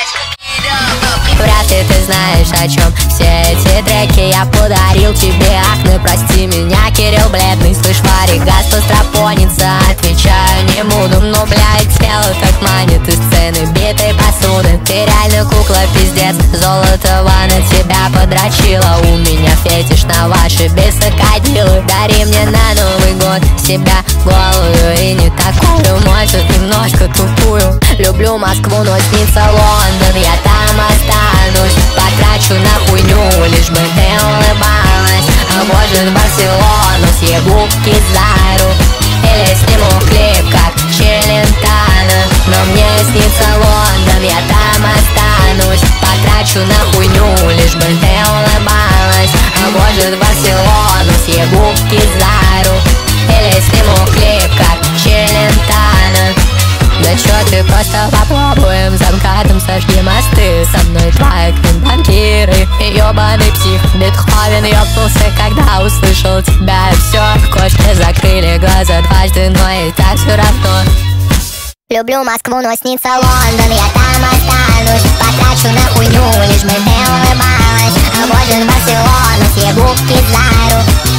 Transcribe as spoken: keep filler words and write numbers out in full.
Вряд ли ты знаешь, о чем все эти треки. Я подарил тебе акне, прости меня, Кирилл бледный. Слышь, Варик, газ постропонится, отвечаю не буду. Но, блядь, тело так манит из сцены битой посуды. Ты реально кукла, пиздец, Золотого на тебя подрочила. У меня фетиш на ваши бесокодилы. Дари мне на Новый год себя голую и не такую, может, немножко тупую. Люблю Москву, но снится Лондон, я там останусь. Потрачу на хуйню, лишь бы ты улыбалась. А может, в Барселону съебу Кизару. Или сниму клип, как Челентано. Но мне снится Лондон, я там останусь. Потрачу на хуйню, лишь бы ты улыбалась. А может, в Барселону съебу Кизару. Или сниму клип, как Челентано. Да чё ты, просто попробуем, за МКАДом сожги мосты. Со мной твои банкиры и ёбаный псих Бетховен ёбнулся, когда услышал тебя. И всё, кошки закрыли глаза дважды, но и так всё равно. Люблю Москву, но снится Лондон, я там останусь. Потрачу на хуйню, лишь бы ты улыбалась. А может, в Барселону съебу Кизару.